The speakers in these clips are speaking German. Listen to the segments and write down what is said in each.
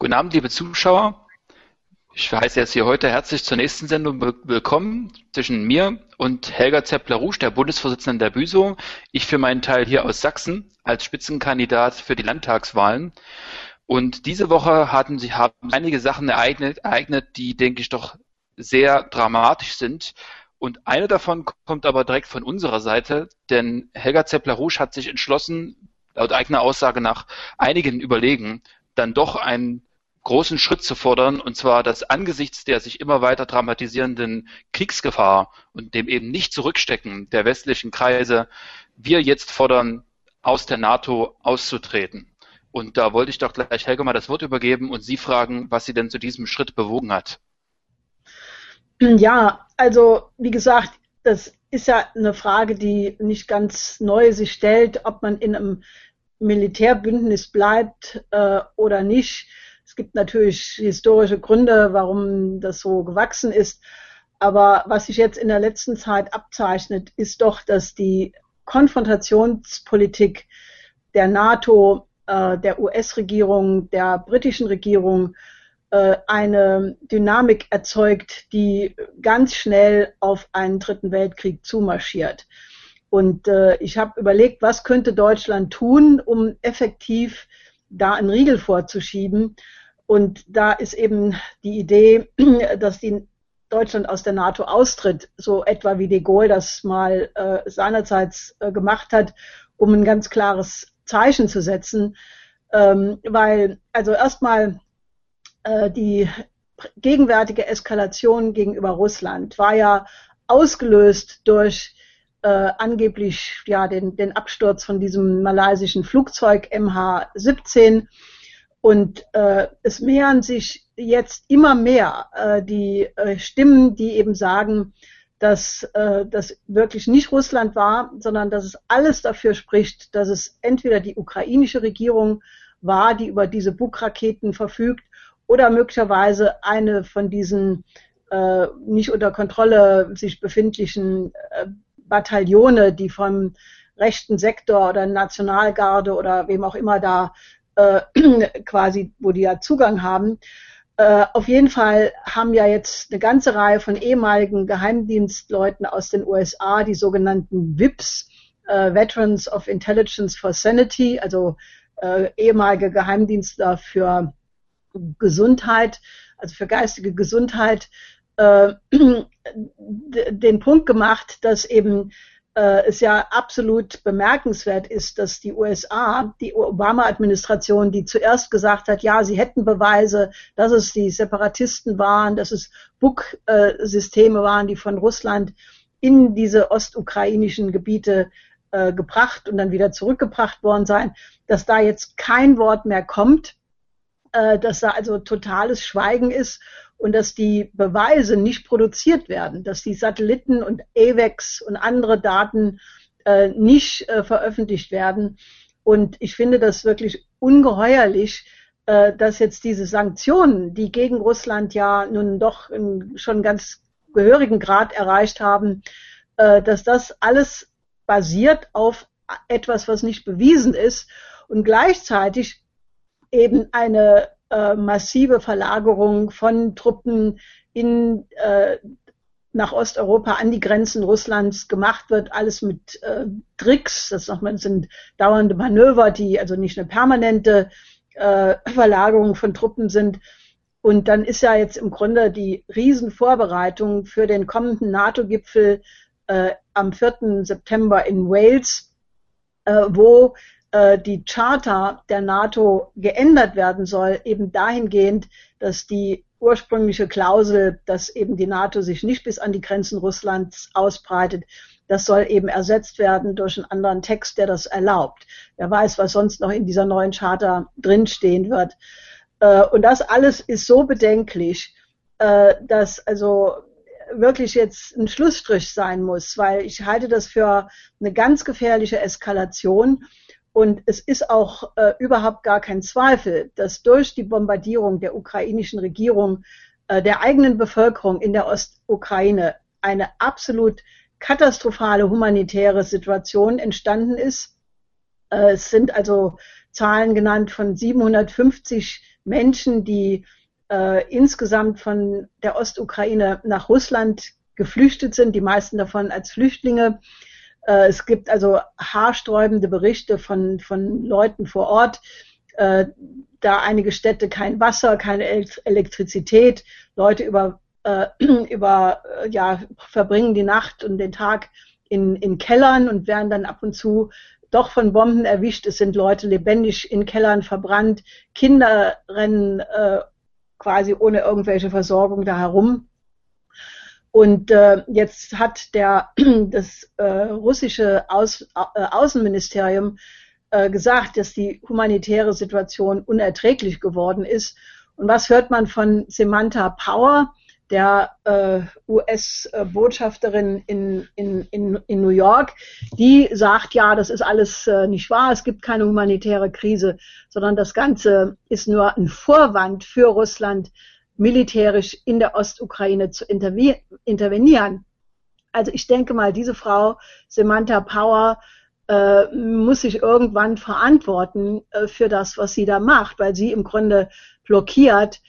Guten Abend, liebe Zuschauer. Ich heiße jetzt hier heute herzlich zur nächsten Sendung willkommen zwischen mir und Helga Zeppler-Rusch, der Bundesvorsitzenden der BÜSO. Ich für meinen Teil hier aus Sachsen als Spitzenkandidat für die Landtagswahlen. Und diese Woche haben einige Sachen ereignet, die, denke ich, doch sehr dramatisch sind. Und eine davon kommt aber direkt von unserer Seite, denn Helga Zeppler-Rusch hat sich entschlossen, laut eigener Aussage nach einigen Überlegen, dann doch einen großen Schritt zu fordern, und zwar, dass angesichts der sich immer weiter dramatisierenden Kriegsgefahr und dem eben nicht Zurückstecken der westlichen Kreise wir jetzt fordern, aus der NATO auszutreten. Und da wollte ich doch gleich Helga mal das Wort übergeben und Sie fragen, was Sie denn zu diesem Schritt bewogen hat. Ja, also wie gesagt, das ist ja eine Frage, die nicht ganz neu sich stellt, ob man in einem Militärbündnis bleibt oder nicht. Es gibt natürlich historische Gründe, warum das so gewachsen ist. Aber was sich jetzt in der letzten Zeit abzeichnet, ist doch, dass die Konfrontationspolitik der NATO, der US-Regierung, der britischen Regierung eine Dynamik erzeugt, die ganz schnell auf einen dritten Weltkrieg zumarschiert. Und ich habe überlegt, was könnte Deutschland tun, um effektiv da einen Riegel vorzuschieben. Und da ist eben die Idee, dass Deutschland aus der NATO austritt, so etwa wie de Gaulle das mal seinerzeit gemacht hat, um ein ganz klares Zeichen zu setzen. Weil also erstmal die gegenwärtige Eskalation gegenüber Russland war ja ausgelöst durch angeblich ja den Absturz von diesem malaysischen Flugzeug MH17 und es mehren sich jetzt immer mehr die Stimmen, die eben sagen, dass das wirklich nicht Russland war, sondern dass es alles dafür spricht, dass es entweder die ukrainische Regierung war, die über diese Buk-Raketen verfügt, oder möglicherweise eine von diesen nicht unter Kontrolle sich befindlichen Bataillone, die vom rechten Sektor oder Nationalgarde oder wem auch immer da quasi, wo die ja Zugang haben. Auf jeden Fall haben ja jetzt eine ganze Reihe von ehemaligen Geheimdienstleuten aus den USA, die sogenannten VIPs, Veterans of Intelligence for Sanity, also ehemalige Geheimdienstler für Gesundheit, also für geistige Gesundheit, den Punkt gemacht, dass eben es ja absolut bemerkenswert ist, dass die USA, die Obama-Administration, die zuerst gesagt hat, ja, sie hätten Beweise, dass es die Separatisten waren, dass es Buk-Systeme waren, die von Russland in diese ostukrainischen Gebiete gebracht und dann wieder zurückgebracht worden seien, dass da jetzt kein Wort mehr kommt, dass da also totales Schweigen ist und dass die Beweise nicht produziert werden, dass die Satelliten und AWACS und andere Daten nicht veröffentlicht werden. Und ich finde das wirklich ungeheuerlich, dass jetzt diese Sanktionen, die gegen Russland ja nun doch schon einen ganz gehörigen Grad erreicht haben, dass das alles basiert auf etwas, was nicht bewiesen ist und gleichzeitig eben eine massive Verlagerung von Truppen nach Osteuropa an die Grenzen Russlands gemacht wird, alles mit Tricks, das sind dauernde Manöver, die also nicht eine permanente Verlagerung von Truppen sind. Und dann ist ja jetzt im Grunde die Riesenvorbereitung für den kommenden NATO-Gipfel am 4. September in Wales, wo die Charta der NATO geändert werden soll, eben dahingehend, dass die ursprüngliche Klausel, dass eben die NATO sich nicht bis an die Grenzen Russlands ausbreitet, das soll eben ersetzt werden durch einen anderen Text, der das erlaubt. Wer weiß, was sonst noch in dieser neuen Charta drinstehen wird. Und das alles ist so bedenklich, dass also wirklich jetzt ein Schlussstrich sein muss, weil ich halte das für eine ganz gefährliche Eskalation. Und es ist auch überhaupt gar kein Zweifel, dass durch die Bombardierung der ukrainischen Regierung, der eigenen Bevölkerung in der Ostukraine eine absolut katastrophale humanitäre Situation entstanden ist. Es sind also Zahlen genannt von 750 Menschen, die insgesamt von der Ostukraine nach Russland geflüchtet sind, die meisten davon als Flüchtlinge. Es gibt also haarsträubende Berichte von Leuten vor Ort, da einige Städte kein Wasser, keine Elektrizität, Leute verbringen die Nacht und den Tag in Kellern und werden dann ab und zu doch von Bomben erwischt. Es sind Leute lebendig in Kellern verbrannt, Kinder rennen quasi ohne irgendwelche Versorgung da herum. Und jetzt hat das russische Außenministerium gesagt, dass die humanitäre Situation unerträglich geworden ist. Und was hört man von Samantha Power, der US-Botschafterin in New York? Die sagt, ja, das ist alles nicht wahr, es gibt keine humanitäre Krise, sondern das Ganze ist nur ein Vorwand für Russland, militärisch in der Ostukraine zu intervenieren. Also ich denke mal, diese Frau, Samantha Power, muss sich irgendwann verantworten für das, was sie da macht, weil sie im Grunde blockiert,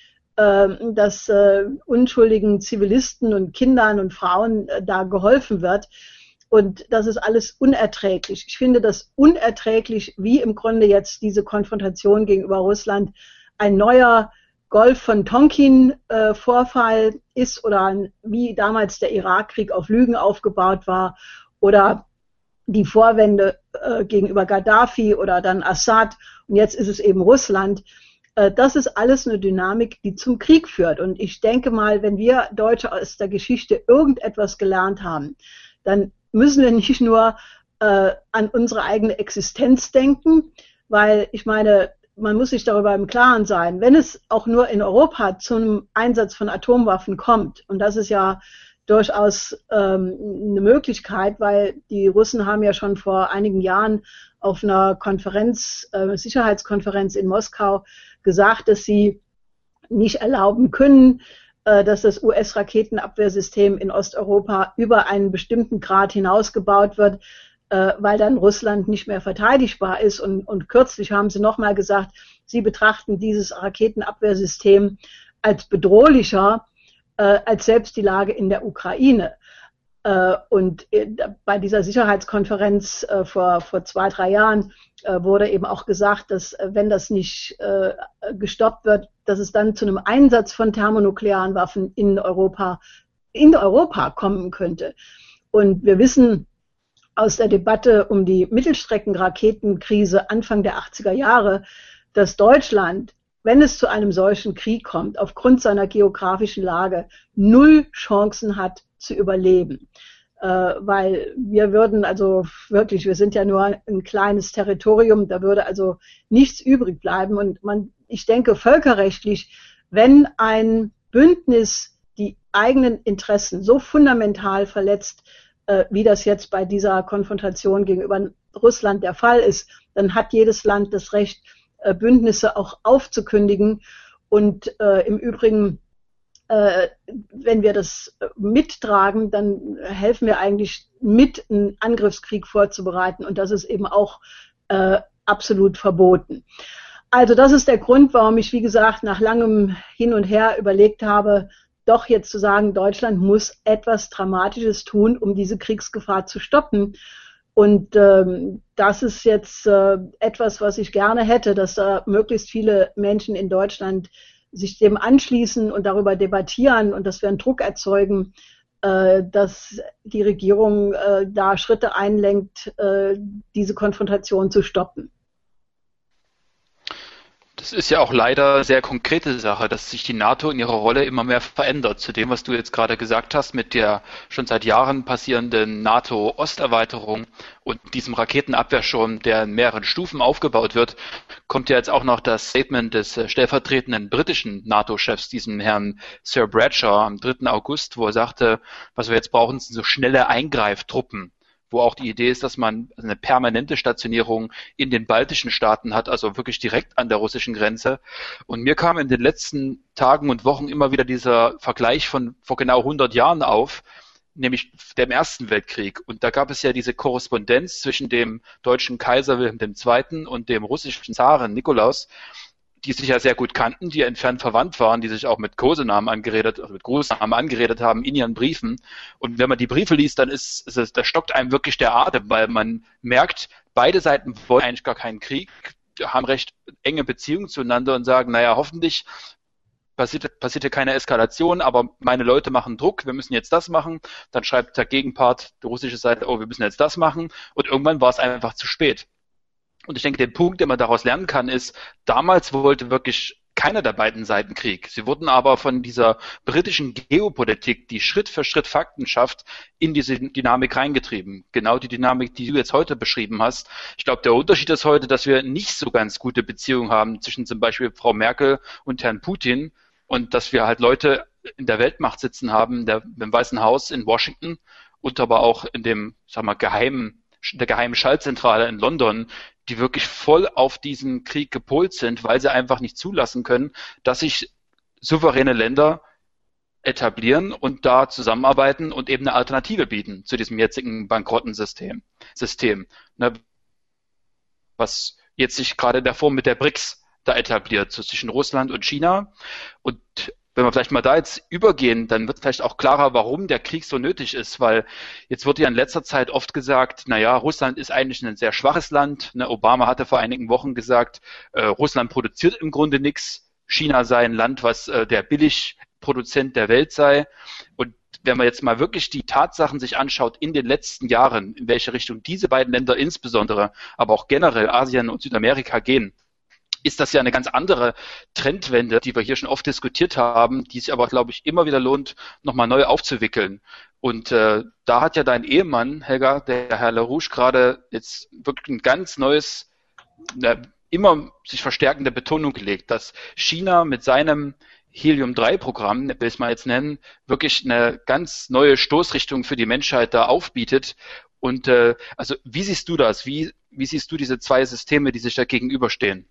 dass unschuldigen Zivilisten und Kindern und Frauen da geholfen wird. Und das ist alles unerträglich. Ich finde das unerträglich, wie im Grunde jetzt diese Konfrontation gegenüber Russland ein neuer Golf von Tonkin-Vorfall ist oder wie damals der Irakkrieg auf Lügen aufgebaut war oder die Vorwände gegenüber Gaddafi oder dann Assad und jetzt ist es eben Russland. Das ist alles eine Dynamik, die zum Krieg führt. Und ich denke mal, wenn wir Deutsche aus der Geschichte irgendetwas gelernt haben, dann müssen wir nicht nur an unsere eigene Existenz denken, weil ich meine, man muss sich darüber im Klaren sein, wenn es auch nur in Europa zum Einsatz von Atomwaffen kommt, und das ist ja durchaus eine Möglichkeit, weil die Russen haben ja schon vor einigen Jahren auf einer Sicherheitskonferenz in Moskau gesagt, dass sie nicht erlauben können, dass das US-Raketenabwehrsystem in Osteuropa über einen bestimmten Grad hinausgebaut wird, weil dann Russland nicht mehr verteidigbar ist. Und kürzlich haben sie nochmal gesagt, sie betrachten dieses Raketenabwehrsystem als bedrohlicher als selbst die Lage in der Ukraine. Und bei dieser Sicherheitskonferenz vor 2-3 Jahren wurde eben auch gesagt, dass wenn das nicht gestoppt wird, dass es dann zu einem Einsatz von thermonuklearen Waffen in Europa kommen könnte. Und wir wissen aus der Debatte um die Mittelstreckenraketenkrise Anfang der 80er Jahre, dass Deutschland, wenn es zu einem solchen Krieg kommt, aufgrund seiner geografischen Lage 0 Chancen hat zu überleben. Weil wir würden also wirklich, wir sind ja nur ein kleines Territorium, da würde also nichts übrig bleiben. Und ich denke völkerrechtlich, wenn ein Bündnis die eigenen Interessen so fundamental verletzt, wie das jetzt bei dieser Konfrontation gegenüber Russland der Fall ist, dann hat jedes Land das Recht, Bündnisse auch aufzukündigen. Und im Übrigen, wenn wir das mittragen, dann helfen wir eigentlich mit, einen Angriffskrieg vorzubereiten. Und das ist eben auch absolut verboten. Also das ist der Grund, warum ich, wie gesagt, nach langem Hin und Her überlegt habe, doch jetzt zu sagen, Deutschland muss etwas Dramatisches tun, um diese Kriegsgefahr zu stoppen. Und das ist jetzt etwas, was ich gerne hätte, dass da möglichst viele Menschen in Deutschland sich dem anschließen und darüber debattieren und dass wir einen Druck erzeugen, dass die Regierung da Schritte einlenkt, diese Konfrontation zu stoppen. Das ist ja auch leider eine sehr konkrete Sache, dass sich die NATO in ihrer Rolle immer mehr verändert. Zu dem, was du jetzt gerade gesagt hast, mit der schon seit Jahren passierenden NATO-Osterweiterung und diesem Raketenabwehrschirm, der in mehreren Stufen aufgebaut wird, kommt ja jetzt auch noch das Statement des stellvertretenden britischen NATO-Chefs, diesem Herrn Sir Bradshaw, am 3. August, wo er sagte, was wir jetzt brauchen, sind so schnelle Eingreiftruppen, wo auch die Idee ist, dass man eine permanente Stationierung in den baltischen Staaten hat, also wirklich direkt an der russischen Grenze. Und mir kam in den letzten Tagen und Wochen immer wieder dieser Vergleich von vor genau 100 Jahren auf, nämlich dem Ersten Weltkrieg. Und da gab es ja diese Korrespondenz zwischen dem deutschen Kaiser Wilhelm II. Und dem russischen Zaren Nikolaus, die sich ja sehr gut kannten, die entfernt verwandt waren, die sich auch mit Kosenamen angeredet, also mit Großnamen angeredet haben in ihren Briefen. Und wenn man die Briefe liest, dann da stockt einem wirklich der Atem, weil man merkt, beide Seiten wollen eigentlich gar keinen Krieg, haben recht enge Beziehungen zueinander und sagen, naja, hoffentlich passiert hier keine Eskalation, aber meine Leute machen Druck, wir müssen jetzt das machen. Dann schreibt der Gegenpart, die russische Seite, oh, wir müssen jetzt das machen. Und irgendwann war es einfach zu spät. Und ich denke, der Punkt, den man daraus lernen kann, ist, damals wollte wirklich keiner der beiden Seiten Krieg. Sie wurden aber von dieser britischen Geopolitik, die Schritt für Schritt Fakten schafft, in diese Dynamik reingetrieben. Genau die Dynamik, die du jetzt heute beschrieben hast. Ich glaube, der Unterschied ist heute, dass wir nicht so ganz gute Beziehungen haben zwischen zum Beispiel Frau Merkel und Herrn Putin und dass wir halt Leute in der Weltmacht sitzen haben, im Weißen Haus in Washington und aber auch in dem, sag mal, der geheimen Schaltzentrale in London, die wirklich voll auf diesen Krieg gepolt sind, weil sie einfach nicht zulassen können, dass sich souveräne Länder etablieren und da zusammenarbeiten und eben eine Alternative bieten zu diesem jetzigen bankrotten System. Ne, was jetzt sich gerade in der Form mit der BRICS da etabliert, so zwischen Russland und China. Und wenn wir vielleicht mal da jetzt übergehen, dann wird vielleicht auch klarer, warum der Krieg so nötig ist, weil jetzt wird ja in letzter Zeit oft gesagt, naja, Russland ist eigentlich ein sehr schwaches Land. Ne, Obama hatte vor einigen Wochen gesagt, Russland produziert im Grunde nichts. China sei ein Land, was der Billigproduzent der Welt sei. Und wenn man jetzt mal wirklich die Tatsachen sich anschaut in den letzten Jahren, in welche Richtung diese beiden Länder insbesondere, aber auch generell Asien und Südamerika gehen, ist das ja eine ganz andere Trendwende, die wir hier schon oft diskutiert haben, die sich aber, glaube ich, immer wieder lohnt, nochmal neu aufzuwickeln. Und da hat ja dein Ehemann, Helga, der Herr LaRouche, gerade jetzt wirklich ein ganz neues, immer sich verstärkende Betonung gelegt, dass China mit seinem Helium-3-Programm, will ich es mal jetzt nennen, wirklich eine ganz neue Stoßrichtung für die Menschheit da aufbietet. Und also wie siehst du das? Wie siehst du diese zwei Systeme, die sich da gegenüberstehen?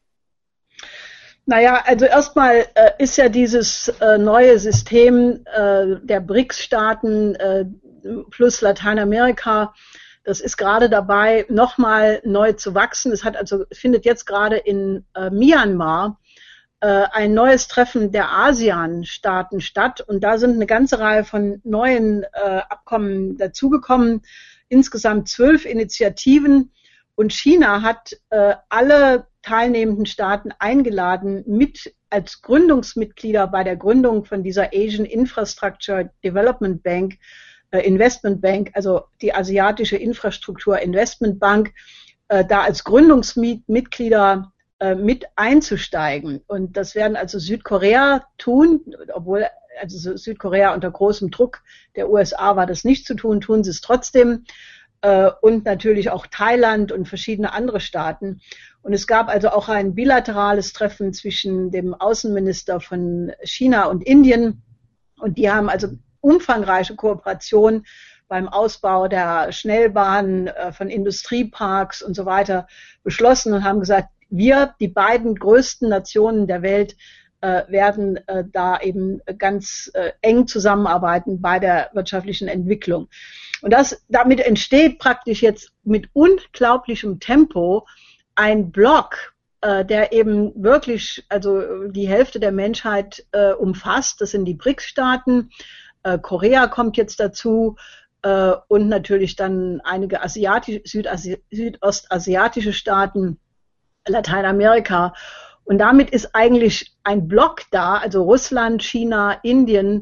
Naja, also erstmal ist ja dieses neue System der BRICS-Staaten plus Lateinamerika, das ist gerade dabei, nochmal neu zu wachsen. Es findet jetzt gerade in Myanmar ein neues Treffen der ASEAN-Staaten statt und da sind eine ganze Reihe von neuen Abkommen dazugekommen, insgesamt 12 Initiativen. Und China hat alle teilnehmenden Staaten eingeladen, mit als Gründungsmitglieder bei der Gründung von dieser Asian Infrastructure Development Bank, Investment Bank, also die asiatische Infrastruktur Investment Bank, da als Gründungsmitglieder mit einzusteigen. Und das werden also Südkorea tun, obwohl also Südkorea unter großem Druck der USA war das nicht zu tun, tun sie es trotzdem. Und natürlich auch Thailand und verschiedene andere Staaten. Und es gab also auch ein bilaterales Treffen zwischen dem Außenminister von China und Indien. Und die haben also umfangreiche Kooperation beim Ausbau der Schnellbahnen, von Industrieparks und so weiter beschlossen und haben gesagt, wir, die beiden größten Nationen der Welt, werden da eben ganz eng zusammenarbeiten bei der wirtschaftlichen Entwicklung. Und damit entsteht praktisch jetzt mit unglaublichem Tempo ein Block, der eben wirklich also die Hälfte der Menschheit umfasst. Das sind die BRICS-Staaten. Korea kommt jetzt dazu und natürlich dann einige südostasiatische Staaten, Lateinamerika. Und damit ist eigentlich ein Block da, also Russland, China, Indien.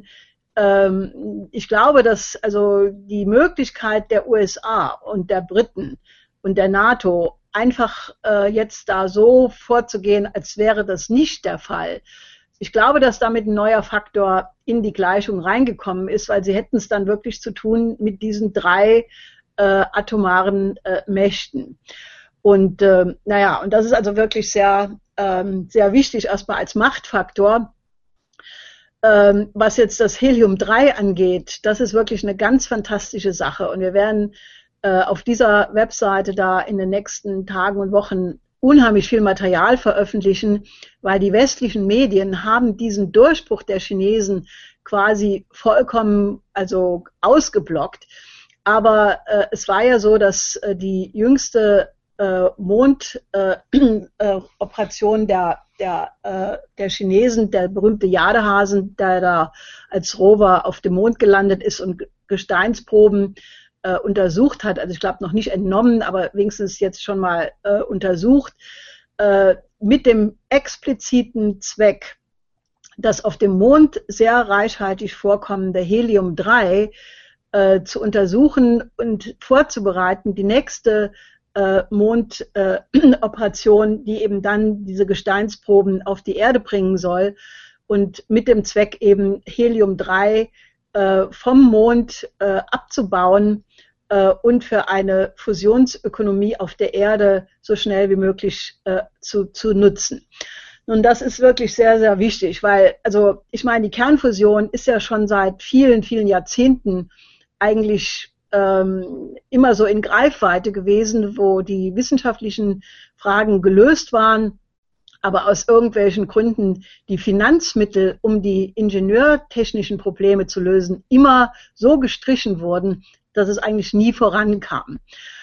Ich glaube, dass also die Möglichkeit der USA und der Briten und der NATO einfach jetzt da so vorzugehen, als wäre das nicht der Fall. Ich glaube, dass damit ein neuer Faktor in die Gleichung reingekommen ist, weil sie hätten es dann wirklich zu tun mit diesen drei atomaren Mächten. Und naja, und das ist also wirklich sehr, sehr wichtig erstmal als Machtfaktor. Was jetzt das Helium-3 angeht, das ist wirklich eine ganz fantastische Sache. Und wir werden auf dieser Webseite da in den nächsten Tagen und Wochen unheimlich viel Material veröffentlichen, weil die westlichen Medien haben diesen Durchbruch der Chinesen quasi vollkommen ausgeblockt. Aber es war ja so, dass die jüngste Mondoperation der Chinesen, der berühmte Jadehasen, der da als Rover auf dem Mond gelandet ist und Gesteinsproben untersucht hat, also ich glaube noch nicht entnommen, aber wenigstens jetzt schon mal untersucht, mit dem expliziten Zweck, das auf dem Mond sehr reichhaltig vorkommende Helium-3 zu untersuchen und vorzubereiten, die nächste Mondoperation, die eben dann diese Gesteinsproben auf die Erde bringen soll und mit dem Zweck eben Helium-3 vom Mond abzubauen und für eine Fusionsökonomie auf der Erde so schnell wie möglich zu nutzen. Nun, das ist wirklich sehr, sehr wichtig, weil, also ich meine, die Kernfusion ist ja schon seit vielen, vielen Jahrzehnten eigentlich immer so in Greifweite gewesen, wo die wissenschaftlichen Fragen gelöst waren, aber aus irgendwelchen Gründen die Finanzmittel, um die ingenieurtechnischen Probleme zu lösen, immer so gestrichen wurden, dass es eigentlich nie vorankam.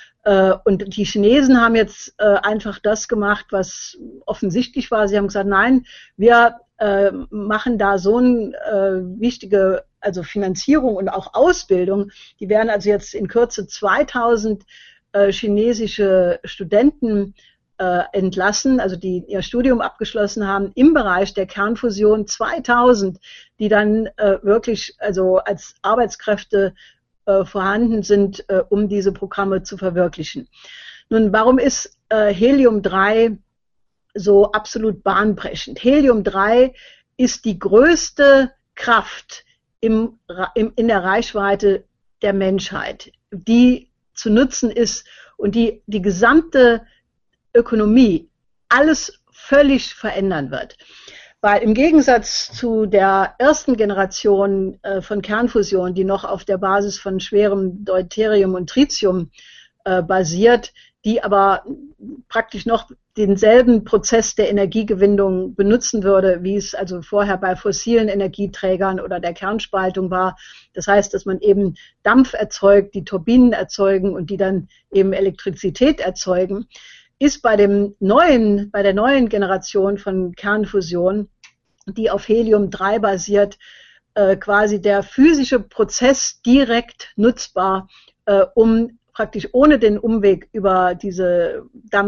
Und die Chinesen haben jetzt einfach das gemacht, was offensichtlich war. Sie haben gesagt, nein, wir machen da so eine wichtige, also Finanzierung und auch Ausbildung. Die werden also jetzt in Kürze 2000 chinesische Studenten entlassen, also die ihr Studium abgeschlossen haben im Bereich der Kernfusion, 2000, die dann wirklich also als Arbeitskräfte vorhanden sind, um diese Programme zu verwirklichen. Nun, warum ist Helium-3 so absolut bahnbrechend? Helium-3 ist die größte Kraft in der Reichweite der Menschheit, die zu nutzen ist und die gesamte Ökonomie, alles völlig verändern wird. Weil im Gegensatz zu der ersten Generation von Kernfusion, die noch auf der Basis von schwerem Deuterium und Tritium basiert, die aber praktisch noch denselben Prozess der Energiegewinnung benutzen würde, wie es also vorher bei fossilen Energieträgern oder der Kernspaltung war. Das heißt, dass man eben Dampf erzeugt, die Turbinen erzeugen und die dann eben Elektrizität erzeugen, ist bei der neuen Generation von Kernfusion, die auf Helium-3 basiert, quasi der physische Prozess direkt nutzbar, um praktisch ohne den Umweg über diese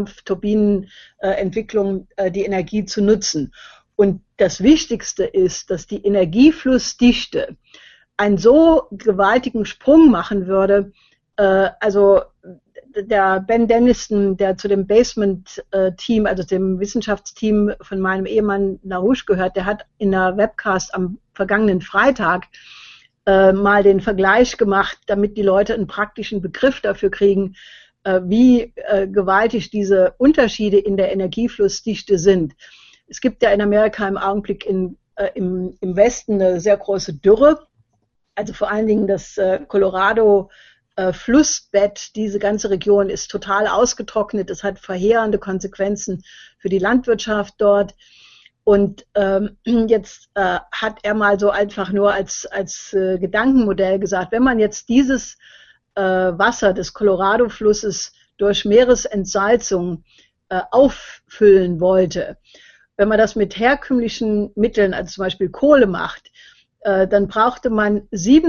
Dampfturbinenentwicklung die Energie zu nutzen. Und das Wichtigste ist, dass die Energieflussdichte einen so gewaltigen Sprung machen würde, also der Ben Denniston, der zu dem Basement-Team, also dem Wissenschaftsteam von meinem Ehemann Larouche gehört, der hat in einer Webcast am vergangenen Freitag mal den Vergleich gemacht, damit die Leute einen praktischen Begriff dafür kriegen, wie gewaltig diese Unterschiede in der Energieflussdichte sind. Es gibt ja in Amerika im Augenblick im Westen eine sehr große Dürre, also vor allen Dingen das Colorado Flussbett, diese ganze Region ist total ausgetrocknet. Das hat verheerende Konsequenzen für die Landwirtschaft dort. Und jetzt hat er mal so einfach nur als Gedankenmodell gesagt, wenn man jetzt dieses Wasser des Colorado-Flusses durch Meeresentsalzung auffüllen wollte, wenn man das mit herkömmlichen Mitteln, also zum Beispiel Kohle macht, dann brauchte man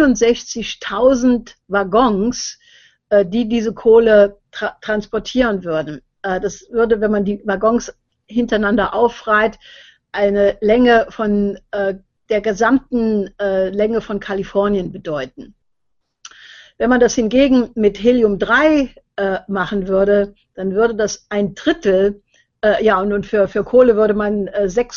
67.000 Waggons, die diese Kohle transportieren würden. Das würde, wenn man die Waggons hintereinander aufreiht, eine Länge von der gesamten Länge von Kalifornien bedeuten. Wenn man das hingegen mit Helium-3 machen würde, dann würde das ein Drittel, und für Kohle würde man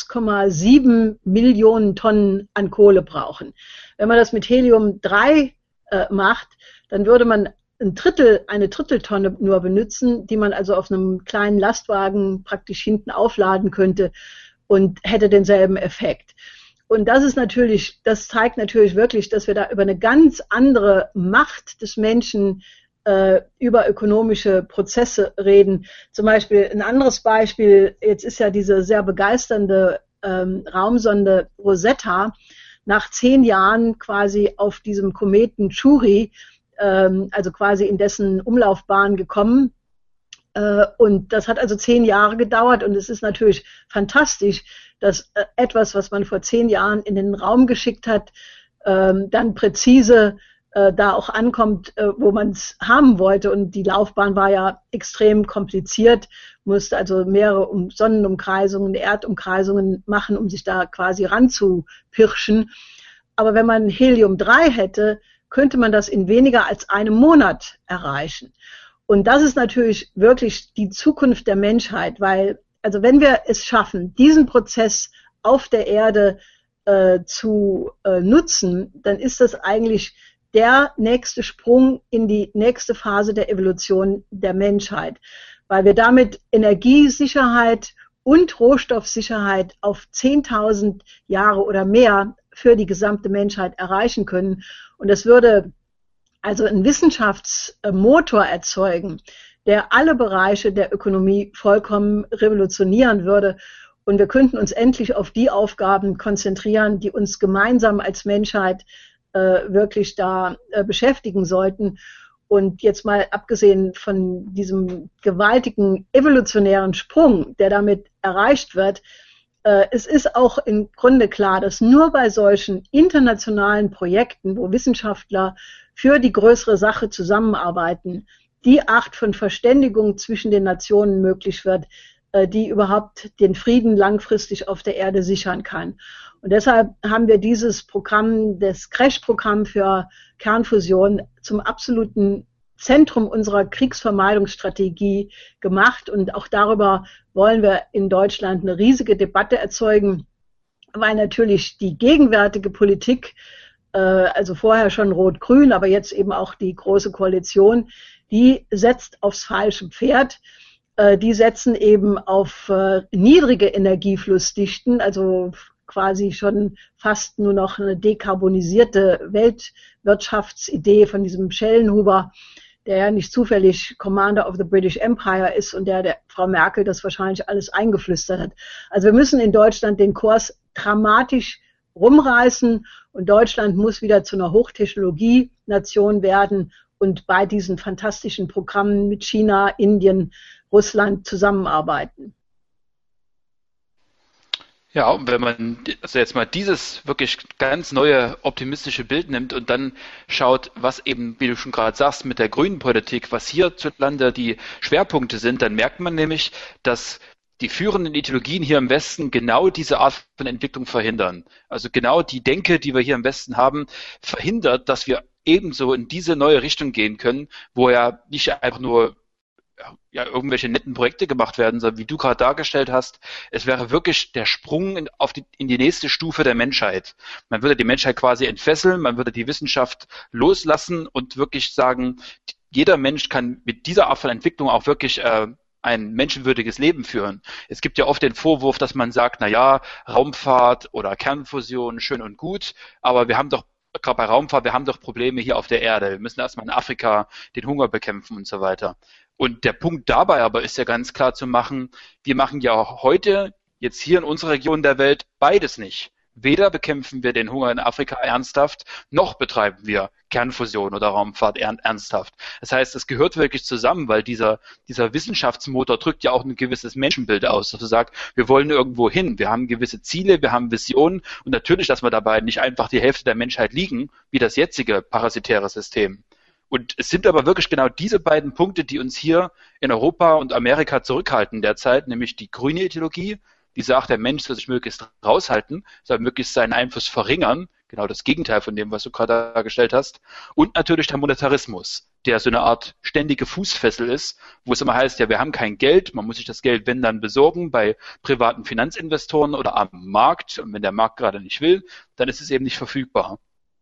6,7 Millionen Tonnen an Kohle brauchen. Wenn man das mit Helium-3 macht, dann würde man eine Dritteltonne nur benutzen, die man also auf einem kleinen Lastwagen praktisch hinten aufladen könnte und hätte denselben Effekt. Und das zeigt natürlich wirklich, dass wir da über eine ganz andere Macht des Menschen über ökonomische Prozesse reden. Zum Beispiel ein anderes Beispiel, jetzt ist ja diese sehr begeisternde Raumsonde Rosetta nach 10 Jahren quasi auf diesem Kometen Chury, also quasi in dessen Umlaufbahn gekommen. Und das hat also 10 Jahre gedauert und es ist natürlich fantastisch, dass etwas, was man vor 10 Jahren in den Raum geschickt hat, dann präzise da auch ankommt, wo man es haben wollte. Und die Laufbahn war ja extrem kompliziert, musste also mehrere Sonnenumkreisungen, Erdumkreisungen machen, um sich da quasi ranzupirschen. Aber wenn man Helium-3 hätte, könnte man das in weniger als einem Monat erreichen. Und das ist natürlich wirklich die Zukunft der Menschheit, weil, also wenn wir es schaffen, diesen Prozess auf der Erde zu nutzen, dann ist das eigentlich der nächste Sprung in die nächste Phase der Evolution der Menschheit, weil wir damit Energiesicherheit und Rohstoffsicherheit auf 10.000 Jahre oder mehr für die gesamte Menschheit erreichen können. Und das würde also einen Wissenschaftsmotor erzeugen, der alle Bereiche der Ökonomie vollkommen revolutionieren würde. Und wir könnten uns endlich auf die Aufgaben konzentrieren, die uns gemeinsam als Menschheit wirklich da beschäftigen sollten. Und jetzt mal abgesehen von diesem gewaltigen evolutionären Sprung, der damit erreicht wird, es ist auch im Grunde klar, dass nur bei solchen internationalen Projekten, wo Wissenschaftler für die größere Sache zusammenarbeiten, die Art von Verständigung zwischen den Nationen möglich wird, die überhaupt den Frieden langfristig auf der Erde sichern kann. Und deshalb haben wir dieses Programm, das Crash-Programm für Kernfusion, zum absoluten Zentrum unserer Kriegsvermeidungsstrategie gemacht. Und auch darüber wollen wir in Deutschland eine riesige Debatte erzeugen, weil natürlich die gegenwärtige Politik, also vorher schon Rot-Grün, aber jetzt eben auch die Große Koalition, die setzt aufs falsche Pferd. Die setzen eben auf niedrige Energieflussdichten, also quasi schon fast nur noch eine dekarbonisierte Weltwirtschaftsidee von diesem Schellenhuber, der ja nicht zufällig Commander of the British Empire ist und der Frau Merkel das wahrscheinlich alles eingeflüstert hat. Also wir müssen in Deutschland den Kurs dramatisch rumreißen und Deutschland muss wieder zu einer Hochtechnologie-Nation werden und bei diesen fantastischen Programmen mit China, Indien, Russland zusammenarbeiten. Ja, und wenn man also jetzt mal dieses wirklich ganz neue optimistische Bild nimmt und dann schaut, was eben, wie du schon gerade sagst, mit der grünen Politik, was hierzulande die Schwerpunkte sind, dann merkt man nämlich, dass die führenden Ideologien hier im Westen genau diese Art von Entwicklung verhindern. Also genau die Denke, die wir hier im Westen haben, verhindert, dass wir ebenso in diese neue Richtung gehen können, wo ja nicht einfach nur irgendwelche netten Projekte gemacht werden, sondern wie du gerade dargestellt hast, es wäre wirklich der Sprung in die nächste Stufe der Menschheit. Man würde die Menschheit quasi entfesseln, man würde die Wissenschaft loslassen und wirklich sagen, jeder Mensch kann mit dieser Art von Entwicklung auch wirklich ein menschenwürdiges Leben führen. Es gibt ja oft den Vorwurf, dass man sagt, na ja, Raumfahrt oder Kernfusion, schön und gut, aber wir haben doch gerade bei Raumfahrt, wir haben doch Probleme hier auf der Erde. Wir müssen erstmal in Afrika den Hunger bekämpfen und so weiter. Und der Punkt dabei aber ist ja ganz klar zu machen, wir machen ja heute, jetzt hier in unserer Region der Welt, beides nicht. Weder bekämpfen wir den Hunger in Afrika ernsthaft, noch betreiben wir Kernfusion oder Raumfahrt ernsthaft. Das heißt, es gehört wirklich zusammen, weil dieser Wissenschaftsmotor drückt ja auch ein gewisses Menschenbild aus, dass du sagst, wir wollen irgendwo hin, wir haben gewisse Ziele, wir haben Visionen und natürlich lassen wir dabei nicht einfach die Hälfte der Menschheit liegen, wie das jetzige parasitäre System. Und es sind aber wirklich genau diese beiden Punkte, die uns hier in Europa und Amerika zurückhalten derzeit, nämlich die grüne Ideologie, die sagt, der Mensch soll sich möglichst raushalten, soll möglichst seinen Einfluss verringern, genau das Gegenteil von dem, was du gerade dargestellt hast, und natürlich der Monetarismus, der so eine Art ständige Fußfessel ist, wo es immer heißt, ja, wir haben kein Geld, man muss sich das Geld, wenn dann, besorgen bei privaten Finanzinvestoren oder am Markt, und wenn der Markt gerade nicht will, dann ist es eben nicht verfügbar.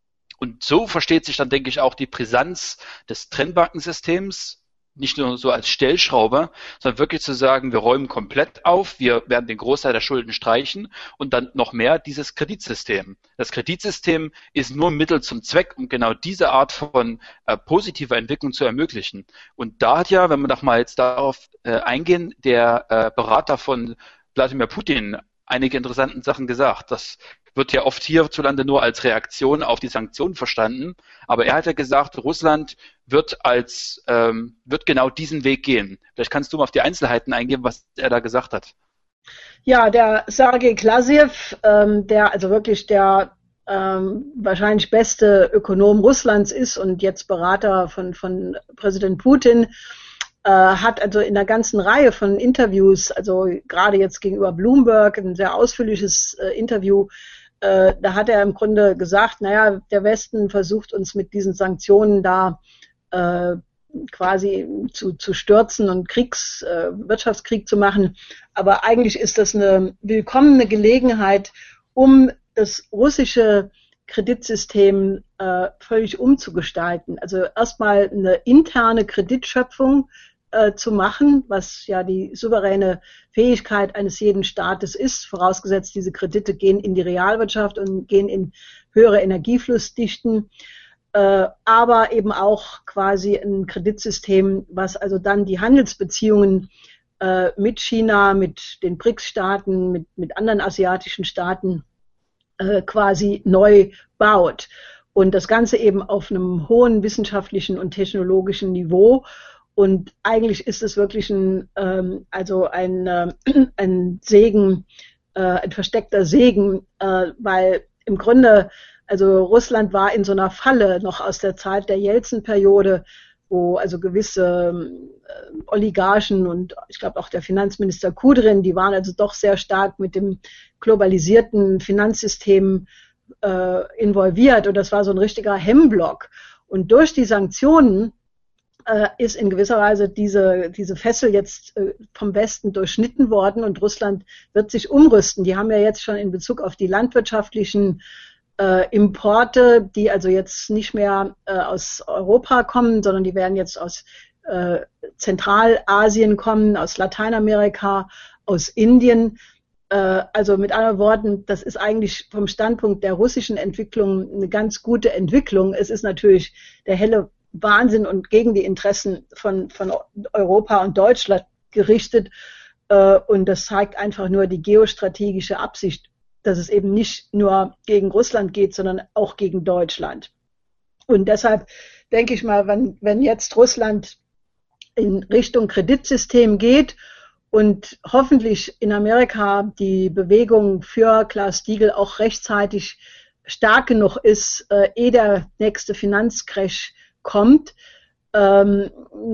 Und so versteht sich dann, denke ich, auch die Brisanz des Trennbankensystems, nicht nur so als Stellschraube, sondern wirklich zu sagen, wir räumen komplett auf, wir werden den Großteil der Schulden streichen und dann noch mehr dieses Kreditsystem. Das Kreditsystem ist nur Mittel zum Zweck, um genau diese Art von positiver Entwicklung zu ermöglichen. Und da hat ja, wenn wir doch mal jetzt darauf eingehen, der Berater von Wladimir Putin einige interessante Sachen gesagt, dass wird ja oft hierzulande nur als Reaktion auf die Sanktionen verstanden. Aber er hat ja gesagt, Russland wird genau diesen Weg gehen. Vielleicht kannst du mal auf die Einzelheiten eingehen, was er da gesagt hat. Ja, der Sergei Glasiev, der also wirklich der wahrscheinlich beste Ökonom Russlands ist und jetzt Berater von Präsident Putin, hat also in einer ganzen Reihe von Interviews, also gerade jetzt gegenüber Bloomberg, ein sehr ausführliches Interview, da hat er im Grunde gesagt, naja, der Westen versucht uns mit diesen Sanktionen da quasi zu stürzen und Wirtschaftskrieg zu machen. Aber eigentlich ist das eine willkommene Gelegenheit, um das russische Kreditsystem völlig umzugestalten. Also erstmal eine interne Kreditschöpfung zu machen, was ja die souveräne Fähigkeit eines jeden Staates ist, vorausgesetzt diese Kredite gehen in die Realwirtschaft und gehen in höhere Energieflussdichten, aber eben auch quasi ein Kreditsystem, was also dann die Handelsbeziehungen mit China, mit den BRICS-Staaten, mit anderen asiatischen Staaten quasi neu baut. Und das Ganze eben auf einem hohen wissenschaftlichen und technologischen Niveau. Und eigentlich ist es wirklich ein Segen, ein versteckter Segen, weil im Grunde, also Russland war in so einer Falle noch aus der Zeit der Jelzin-Periode, wo also gewisse Oligarchen und ich glaube auch der Finanzminister Kudrin, die waren also doch sehr stark mit dem globalisierten Finanzsystem involviert und das war so ein richtiger Hemmblock. Und durch die Sanktionen ist in gewisser Weise diese Fessel jetzt vom Westen durchschnitten worden und Russland wird sich umrüsten. Die haben ja jetzt schon in Bezug auf die landwirtschaftlichen Importe, die also jetzt nicht mehr aus Europa kommen, sondern die werden jetzt aus Zentralasien kommen, aus Lateinamerika, aus Indien. Also mit anderen Worten, das ist eigentlich vom Standpunkt der russischen Entwicklung eine ganz gute Entwicklung. Es ist natürlich der helle Wahnsinn und gegen die Interessen von Europa und Deutschland gerichtet. Und das zeigt einfach nur die geostrategische Absicht, dass es eben nicht nur gegen Russland geht, sondern auch gegen Deutschland. Und deshalb denke ich mal, wenn jetzt Russland in Richtung Kreditsystem geht und hoffentlich in Amerika die Bewegung für Glass-Steagall auch rechtzeitig stark genug ist, ehe der nächste Finanzcrash kommt, dann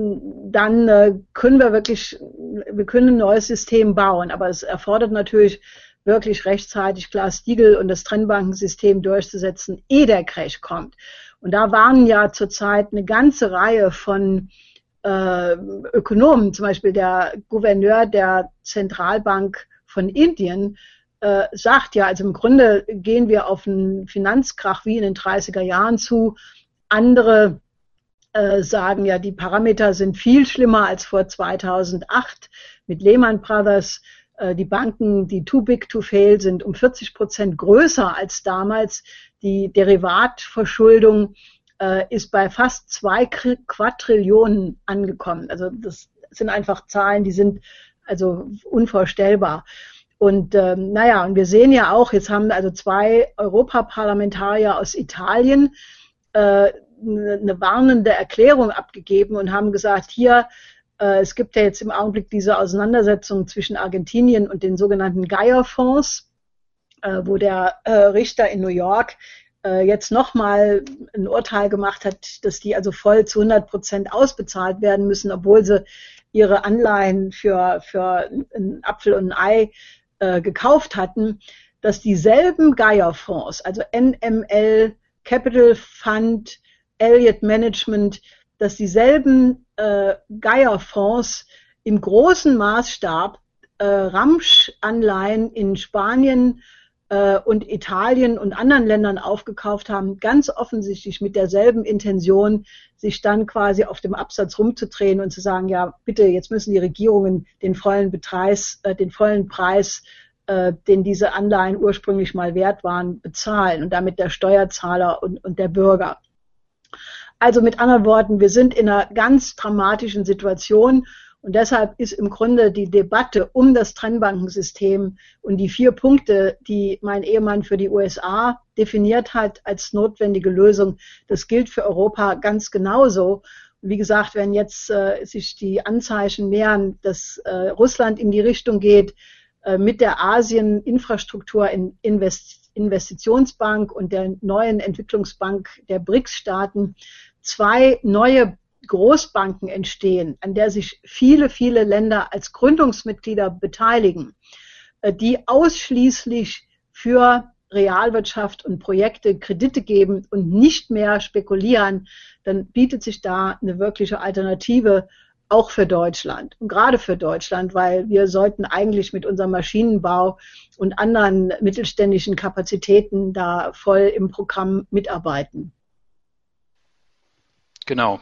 können wir können ein neues System bauen. Aber es erfordert natürlich wirklich rechtzeitig Glass-Steagall und das Trennbankensystem durchzusetzen, ehe der Crash kommt. Und da warnen ja zurzeit eine ganze Reihe von Ökonomen, zum Beispiel der Gouverneur der Zentralbank von Indien, sagt ja, also im Grunde gehen wir auf einen Finanzkrach wie in den 30er Jahren zu. Andere sagen ja, die Parameter sind viel schlimmer als vor 2008 mit Lehman Brothers. Die Banken, die too big to fail sind, um 40% größer als damals. Die Derivatverschuldung ist bei fast 2 Quadrillionen angekommen. Also das sind einfach Zahlen, die sind also unvorstellbar. Und und wir sehen ja auch, jetzt haben also 2 Europaparlamentarier aus Italien eine warnende Erklärung abgegeben und haben gesagt, hier, es gibt ja jetzt im Augenblick diese Auseinandersetzung zwischen Argentinien und den sogenannten Geierfonds, wo der Richter in New York jetzt nochmal ein Urteil gemacht hat, dass die also voll zu 100% ausbezahlt werden müssen, obwohl sie ihre Anleihen für einen Apfel und ein Ei gekauft hatten, dass dieselben Geierfonds, also NML, Capital Fund, Elliott Management, dass dieselben Geierfonds im großen Maßstab Ramsch-Anleihen in Spanien und Italien und anderen Ländern aufgekauft haben, ganz offensichtlich mit derselben Intention, sich dann quasi auf dem Absatz rumzudrehen und zu sagen, ja, bitte, jetzt müssen die Regierungen den vollen Preis, den diese Anleihen ursprünglich mal wert waren, bezahlen und damit der Steuerzahler und der Bürger. Also mit anderen Worten, wir sind in einer ganz dramatischen Situation Und deshalb ist im Grunde die Debatte um das Trennbankensystem und die 4 Punkte, die mein Ehemann für die USA definiert hat als notwendige Lösung, das gilt für Europa ganz genauso. Und wie gesagt, wenn jetzt sich die Anzeichen mehren, dass Russland in die Richtung geht, mit der Asien-Infrastruktur-Investitionsbank und der neuen Entwicklungsbank der BRICS-Staaten 2 neue Großbanken entstehen, an der sich viele, viele Länder als Gründungsmitglieder beteiligen, die ausschließlich für Realwirtschaft und Projekte Kredite geben und nicht mehr spekulieren, dann bietet sich da eine wirkliche Alternative auch für Deutschland. Und gerade für Deutschland, weil wir sollten eigentlich mit unserem Maschinenbau und anderen mittelständischen Kapazitäten da voll im Programm mitarbeiten. Genau.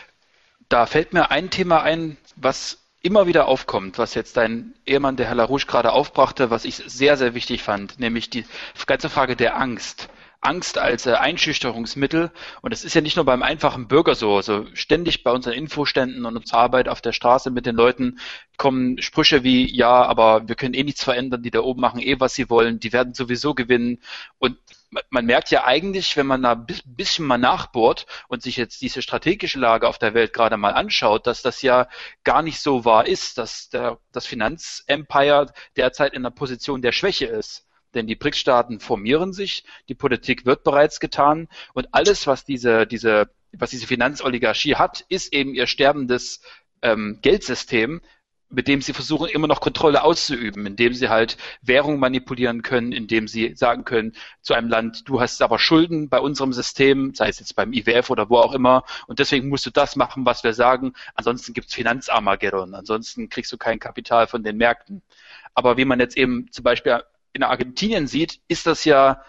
Da fällt mir ein Thema ein, was immer wieder aufkommt, was jetzt dein Ehemann, der Herr LaRouche, gerade aufbrachte, was ich sehr, sehr wichtig fand, nämlich die ganze Frage der Angst. Angst als Einschüchterungsmittel. Und es ist ja nicht nur beim einfachen Bürger so. Also ständig bei unseren Infoständen und unserer Arbeit auf der Straße mit den Leuten kommen Sprüche wie, ja, aber wir können eh nichts verändern, die da oben machen eh, was sie wollen, die werden sowieso gewinnen. Und man merkt ja eigentlich, wenn man da ein bisschen mal nachbohrt und sich jetzt diese strategische Lage auf der Welt gerade mal anschaut, dass das ja gar nicht so wahr ist, dass das Finanzempire derzeit in einer Position der Schwäche ist. Denn die BRICS-Staaten formieren sich, die Politik wird bereits getan und alles, was diese Finanzoligarchie hat, ist eben ihr sterbendes Geldsystem, mit dem sie versuchen, immer noch Kontrolle auszuüben, indem sie halt Währung manipulieren können, indem sie sagen können zu einem Land, du hast aber Schulden bei unserem System, sei es jetzt beim IWF oder wo auch immer, und deswegen musst du das machen, was wir sagen, ansonsten gibt's Finanzarmageddon, ansonsten kriegst du kein Kapital von den Märkten. Aber wie man jetzt eben zum Beispiel in Argentinien sieht, es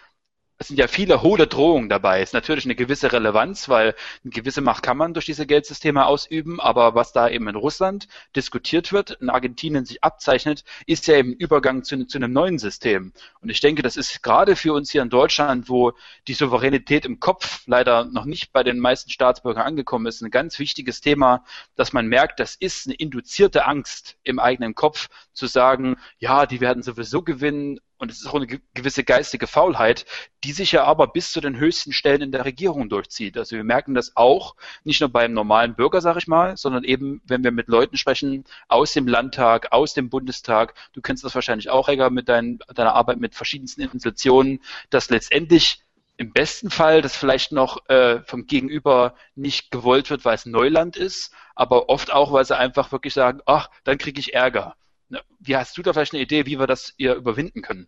sind ja viele hohle Drohungen dabei. Es ist natürlich eine gewisse Relevanz, weil eine gewisse Macht kann man durch diese Geldsysteme ausüben, aber was da eben in Russland diskutiert wird, in Argentinien sich abzeichnet, ist ja eben Übergang zu einem neuen System. Und ich denke, das ist gerade für uns hier in Deutschland, wo die Souveränität im Kopf leider noch nicht bei den meisten Staatsbürgern angekommen ist, ein ganz wichtiges Thema, dass man merkt, das ist eine induzierte Angst im eigenen Kopf, zu sagen, ja, die werden sowieso gewinnen. Und es ist auch eine gewisse geistige Faulheit, die sich ja aber bis zu den höchsten Stellen in der Regierung durchzieht. Also wir merken das auch, nicht nur beim normalen Bürger, sag ich mal, sondern eben, wenn wir mit Leuten sprechen, aus dem Landtag, aus dem Bundestag. Du kennst das wahrscheinlich auch, Egger, mit deiner Arbeit mit verschiedensten Institutionen, dass letztendlich im besten Fall das vielleicht noch vom Gegenüber nicht gewollt wird, weil es Neuland ist, aber oft auch, weil sie einfach wirklich sagen, ach, dann kriege ich Ärger. Wie hast du da vielleicht eine Idee, wie wir das eher überwinden können?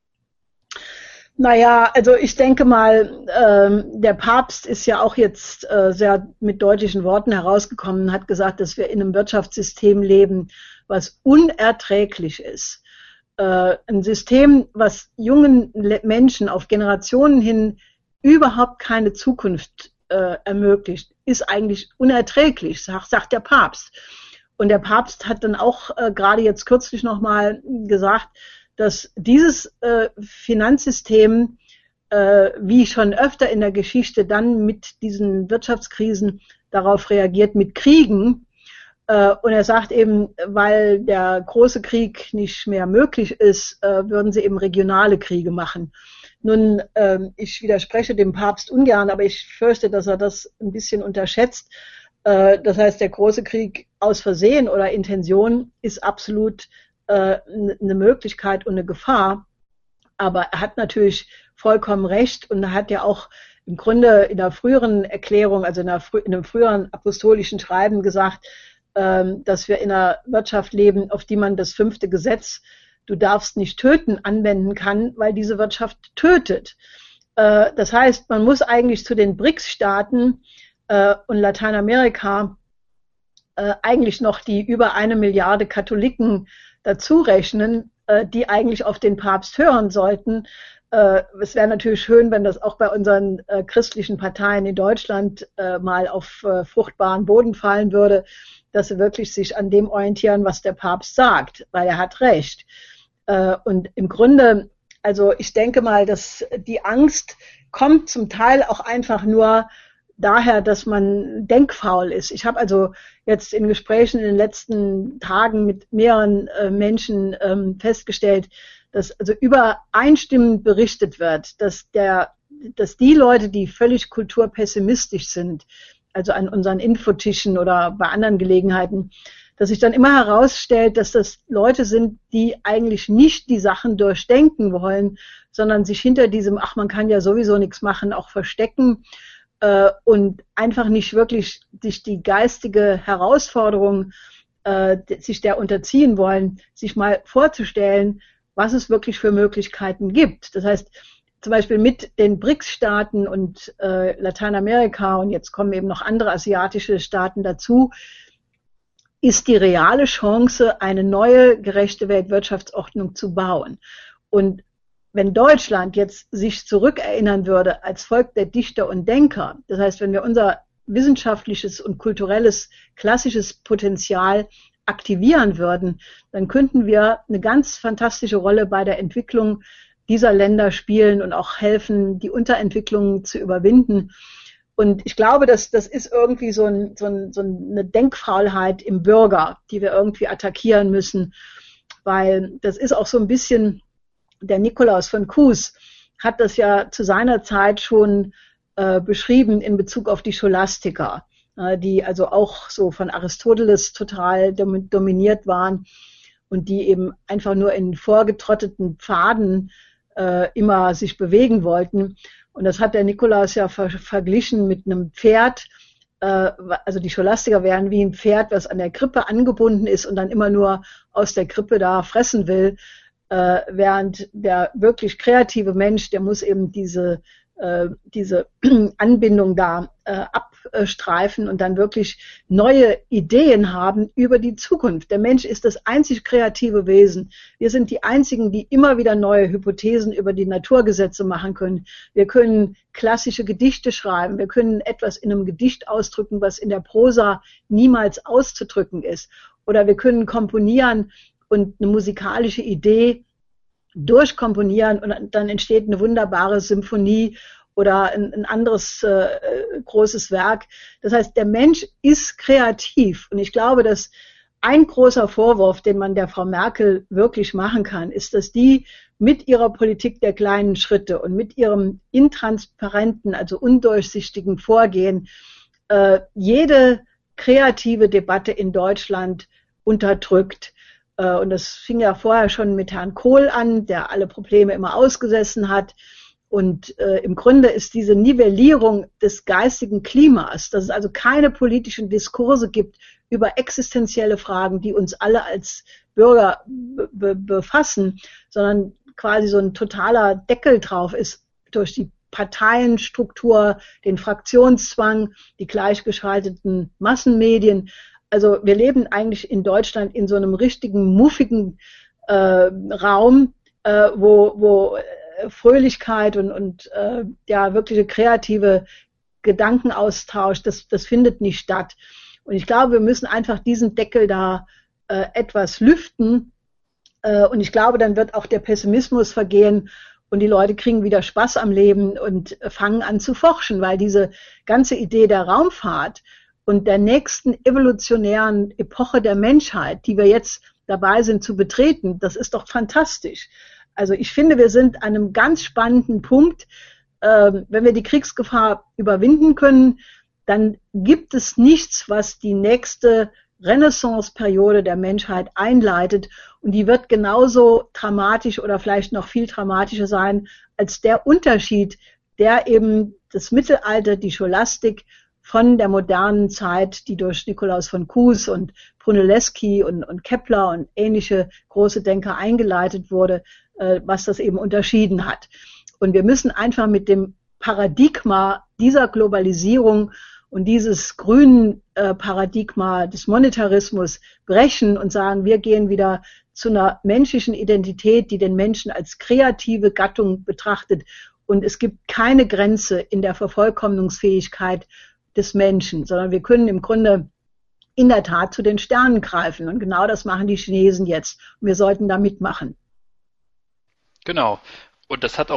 Naja, also ich denke mal, der Papst ist ja auch jetzt sehr mit deutlichen Worten herausgekommen und hat gesagt, dass wir in einem Wirtschaftssystem leben, was unerträglich ist. Ein System, was jungen Menschen auf Generationen hin überhaupt keine Zukunft ermöglicht, ist eigentlich unerträglich, sagt der Papst. Und der Papst hat dann auch gerade jetzt kürzlich nochmal gesagt, dass dieses Finanzsystem, wie schon öfter in der Geschichte, dann mit diesen Wirtschaftskrisen darauf reagiert mit Kriegen. Und er sagt eben, weil der große Krieg nicht mehr möglich ist, würden sie eben regionale Kriege machen. Nun, ich widerspreche dem Papst ungern, aber ich fürchte, dass er das ein bisschen unterschätzt. Das heißt, der große Krieg aus Versehen oder Intention ist absolut eine Möglichkeit und eine Gefahr. Aber er hat natürlich vollkommen recht und er hat ja auch im Grunde in der früheren Erklärung, also in einem früheren apostolischen Schreiben gesagt, dass wir in einer Wirtschaft leben, auf die man das 5. Gesetz, du darfst nicht töten, anwenden kann, weil diese Wirtschaft tötet. Das heißt, man muss eigentlich zu den BRICS-Staaten und Lateinamerika eigentlich noch die über 1 Milliarde Katholiken dazu rechnen, die eigentlich auf den Papst hören sollten. Es wäre natürlich schön, wenn das auch bei unseren christlichen Parteien in Deutschland mal auf fruchtbaren Boden fallen würde, dass sie wirklich sich an dem orientieren, was der Papst sagt, weil er hat recht. Und im Grunde, also ich denke mal, dass die Angst kommt zum Teil auch einfach nur daher, dass man denkfaul ist. Ich habe also jetzt in Gesprächen in den letzten Tagen mit mehreren Menschen festgestellt, dass also übereinstimmend berichtet wird, dass die Leute, die völlig kulturpessimistisch sind, also an unseren Infotischen oder bei anderen Gelegenheiten, dass sich dann immer herausstellt, dass das Leute sind, die eigentlich nicht die Sachen durchdenken wollen, sondern sich hinter diesem, ach, man kann ja sowieso nichts machen, auch verstecken und einfach nicht wirklich sich die geistige Herausforderung sich der unterziehen wollen, sich mal vorzustellen, was es wirklich für Möglichkeiten gibt. Das heißt, zum Beispiel mit den BRICS-Staaten und Lateinamerika und jetzt kommen eben noch andere asiatische Staaten dazu, ist die reale Chance, eine neue gerechte Weltwirtschaftsordnung zu bauen. Und wenn Deutschland jetzt sich zurückerinnern würde als Volk der Dichter und Denker, das heißt, wenn wir unser wissenschaftliches und kulturelles, klassisches Potenzial aktivieren würden, dann könnten wir eine ganz fantastische Rolle bei der Entwicklung dieser Länder spielen und auch helfen, die Unterentwicklung zu überwinden. Und ich glaube, das ist irgendwie so eine Denkfaulheit im Bürger, die wir irgendwie attackieren müssen, weil das ist auch so ein bisschen, der Nikolaus von Kues hat das ja zu seiner Zeit schon beschrieben in Bezug auf die Scholastiker, die also auch so von Aristoteles total dominiert waren und die eben einfach nur in vorgetrotteten Pfaden immer sich bewegen wollten. Und das hat der Nikolaus ja verglichen mit einem Pferd. Also die Scholastiker wären wie ein Pferd, was an der Krippe angebunden ist und dann immer nur aus der Krippe da fressen will. Während der wirklich kreative Mensch, der muss eben diese Anbindung da abstreifen und dann wirklich neue Ideen haben über die Zukunft. Der Mensch ist das einzig kreative Wesen. Wir sind die einzigen, die immer wieder neue Hypothesen über die Naturgesetze machen können. Wir können klassische Gedichte schreiben. Wir können etwas in einem Gedicht ausdrücken, was in der Prosa niemals auszudrücken ist. Oder wir können komponieren und eine musikalische Idee durchkomponieren und dann entsteht eine wunderbare Symphonie oder ein anderes großes Werk. Das heißt, der Mensch ist kreativ und ich glaube, dass ein großer Vorwurf, den man der Frau Merkel wirklich machen kann, ist, dass die mit ihrer Politik der kleinen Schritte und mit ihrem intransparenten, also undurchsichtigen Vorgehen jede kreative Debatte in Deutschland unterdrückt. Und das fing ja vorher schon mit Herrn Kohl an, der alle Probleme immer ausgesessen hat. Und im Grunde ist diese Nivellierung des geistigen Klimas, dass es also keine politischen Diskurse gibt über existenzielle Fragen, die uns alle als Bürger befassen, sondern quasi so ein totaler Deckel drauf ist durch die Parteienstruktur, den Fraktionszwang, die gleichgeschalteten Massenmedien. Also wir leben eigentlich in Deutschland in so einem richtigen, muffigen Raum, wo Fröhlichkeit und ja wirkliche kreative Gedankenaustausch, das findet nicht statt. Und ich glaube, wir müssen einfach diesen Deckel da etwas lüften. Und ich glaube, dann wird auch der Pessimismus vergehen und die Leute kriegen wieder Spaß am Leben und fangen an zu forschen, weil diese ganze Idee der Raumfahrt und der nächsten evolutionären Epoche der Menschheit, die wir jetzt dabei sind zu betreten, das ist doch fantastisch. Also ich finde, wir sind an einem ganz spannenden Punkt. Wenn wir die Kriegsgefahr überwinden können, dann gibt es nichts, was die nächste Renaissance-Periode der Menschheit einleitet. Und die wird genauso dramatisch oder vielleicht noch viel dramatischer sein als der Unterschied, der eben das Mittelalter, die Scholastik von der modernen Zeit, die durch Nikolaus von Kues und Brunelleschi und Kepler und ähnliche große Denker eingeleitet wurde, was das eben unterschieden hat. Und wir müssen einfach mit dem Paradigma dieser Globalisierung und dieses grünen Paradigma des Monetarismus brechen und sagen, wir gehen wieder zu einer menschlichen Identität, die den Menschen als kreative Gattung betrachtet. Und es gibt keine Grenze in der Vervollkommnungsfähigkeit des Menschen, sondern wir können im Grunde in der Tat zu den Sternen greifen. Und genau das machen die Chinesen jetzt. Und wir sollten da mitmachen. Genau. Und das hat auch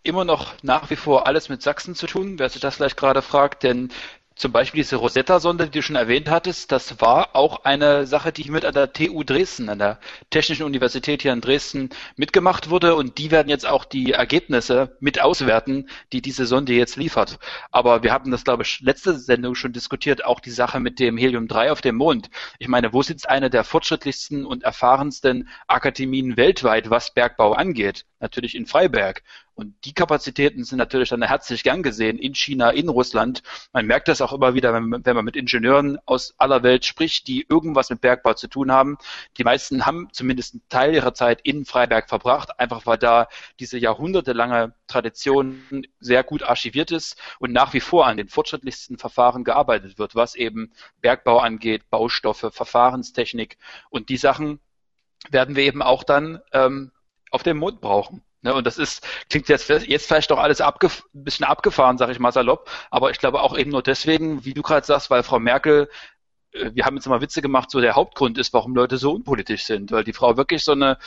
immer noch nach wie vor alles mit Sachsen zu tun, wer sich das vielleicht gerade fragt, denn zum Beispiel diese Rosetta-Sonde, die du schon erwähnt hattest, das war auch eine Sache, die mit an der TU Dresden, an der Technischen Universität hier in Dresden mitgemacht wurde, und die werden jetzt auch die Ergebnisse mit auswerten, die diese Sonde jetzt liefert. Aber wir haben das, glaube ich, letzte Sendung schon diskutiert, auch die Sache mit dem Helium-3 auf dem Mond. Ich meine, wo sitzt eine der fortschrittlichsten und erfahrensten Akademien weltweit, was Bergbau angeht? Natürlich in Freiberg. Und die Kapazitäten sind natürlich dann herzlich gern gesehen in China, in Russland. Man merkt das auch immer wieder, wenn man mit Ingenieuren aus aller Welt spricht, die irgendwas mit Bergbau zu tun haben. Die meisten haben zumindest einen Teil ihrer Zeit in Freiberg verbracht, einfach weil da diese jahrhundertelange Tradition sehr gut archiviert ist und nach wie vor an den fortschrittlichsten Verfahren gearbeitet wird, was eben Bergbau angeht, Baustoffe, Verfahrenstechnik, und die Sachen werden wir eben auch dann auf dem Mond brauchen. Ne, und klingt jetzt vielleicht doch alles ein bisschen abgefahren, sage ich mal salopp, aber ich glaube auch eben nur deswegen, wie du gerade sagst, weil Frau Merkel, wir haben jetzt immer Witze gemacht, so der Hauptgrund ist, warum Leute so unpolitisch sind, weil die Frau wirklich so ein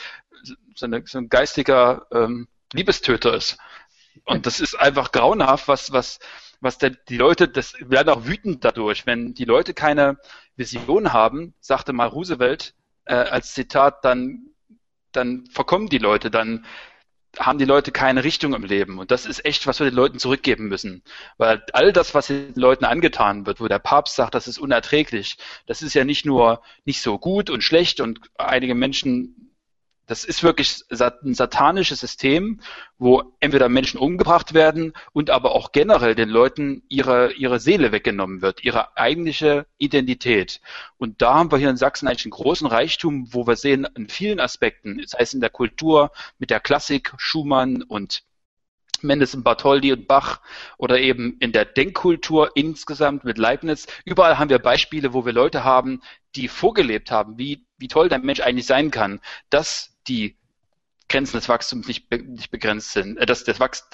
geistiger Liebestöter ist. Und das ist einfach grauenhaft, was die Leute, das werden auch wütend dadurch, wenn die Leute keine Vision haben, sagte mal Roosevelt als Zitat, dann verkommen die Leute, dann haben die Leute keine Richtung im Leben. Und das ist echt, was wir den Leuten zurückgeben müssen. Weil all das, was den Leuten angetan wird, wo der Papst sagt, das ist unerträglich, das ist ja nicht nur nicht so gut und schlecht, und einige Menschen, das ist wirklich ein satanisches System, wo entweder Menschen umgebracht werden und aber auch generell den Leuten ihre Seele weggenommen wird, ihre eigentliche Identität. Und da haben wir hier in Sachsen eigentlich einen großen Reichtum, wo wir sehen, in vielen Aspekten, sei es in der Kultur, mit der Klassik, Schumann und Mendelssohn, Bartholdy und Bach, oder eben in der Denkkultur insgesamt mit Leibniz. Überall haben wir Beispiele, wo wir Leute haben, die vorgelebt haben, wie toll der Mensch eigentlich sein kann, dass die Grenzen des Wachstums nicht begrenzt sind, jetzt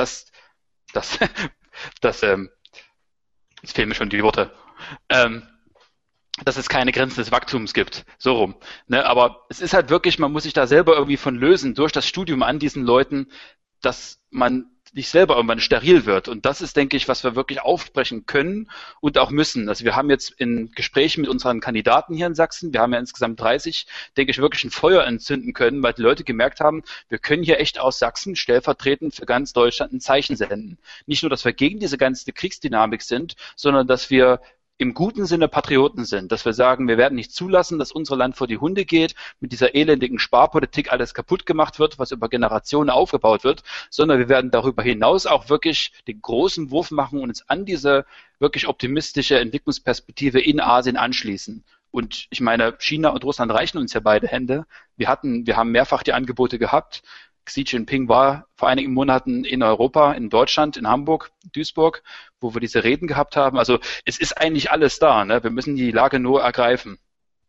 fehlen mir schon die Worte, dass es keine Grenzen des Wachstums gibt, so rum. Ne? Aber es ist halt wirklich, man muss sich da selber irgendwie von lösen, durch das Studium an diesen Leuten, dass man nicht selber irgendwann steril wird. Und das ist, denke ich, was wir wirklich aufbrechen können und auch müssen. Also wir haben jetzt in Gesprächen mit unseren Kandidaten hier in Sachsen, wir haben ja insgesamt 30, denke ich, wirklich ein Feuer entzünden können, weil die Leute gemerkt haben, wir können hier echt aus Sachsen stellvertretend für ganz Deutschland ein Zeichen senden. Nicht nur, dass wir gegen diese ganze Kriegsdynamik sind, sondern dass wir im guten Sinne Patrioten sind, dass wir sagen, wir werden nicht zulassen, dass unser Land vor die Hunde geht, mit dieser elendigen Sparpolitik alles kaputt gemacht wird, was über Generationen aufgebaut wird, sondern wir werden darüber hinaus auch wirklich den großen Wurf machen und uns an diese wirklich optimistische Entwicklungsperspektive in Asien anschließen. Und ich meine, China und Russland reichen uns ja beide Hände. Wir haben mehrfach die Angebote gehabt. Xi Jinping war vor einigen Monaten in Europa, in Deutschland, in Hamburg, Duisburg, wo wir diese Reden gehabt haben. Also es ist eigentlich alles da. Ne? Wir müssen die Lage nur ergreifen.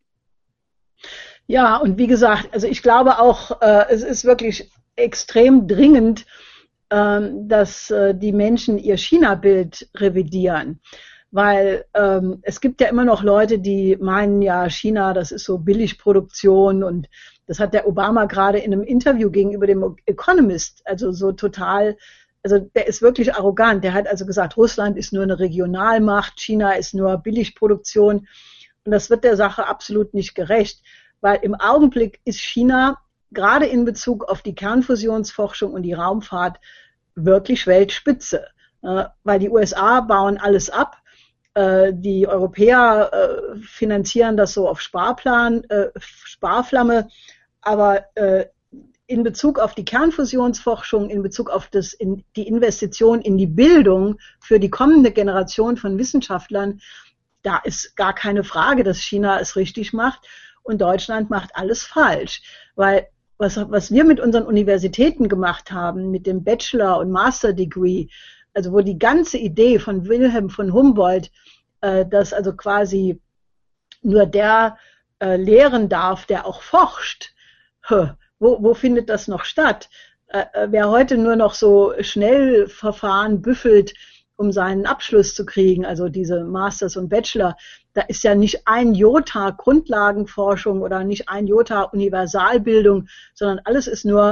Ja, und wie gesagt, also ich glaube auch, es ist wirklich extrem dringend, dass die Menschen ihr China-Bild revidieren. Weil es gibt ja immer noch Leute, die meinen, ja, China, das ist so Billigproduktion, und das hat der Obama gerade in einem Interview gegenüber dem Economist, also so total, also der ist wirklich arrogant. Der hat also gesagt, Russland ist nur eine Regionalmacht, China ist nur Billigproduktion, und das wird der Sache absolut nicht gerecht, weil im Augenblick ist China gerade in Bezug auf die Kernfusionsforschung und die Raumfahrt wirklich Weltspitze, weil die USA bauen alles ab. Die Europäer finanzieren das so auf Sparflamme, aber in Bezug auf die Kernfusionsforschung, in Bezug auf die Investition in die Bildung für die kommende Generation von Wissenschaftlern, da ist gar keine Frage, dass China es richtig macht und Deutschland macht alles falsch. Weil was wir mit unseren Universitäten gemacht haben, mit dem Bachelor- und Master-Degree, also wo die ganze Idee von Wilhelm von Humboldt, dass also quasi nur der lehren darf, der auch forscht, wo findet das noch statt? Wer heute nur noch so Schnellverfahren büffelt, um seinen Abschluss zu kriegen, also diese Masters und Bachelor, da ist ja nicht ein Jota Grundlagenforschung oder nicht ein Jota Universalbildung, sondern alles ist nur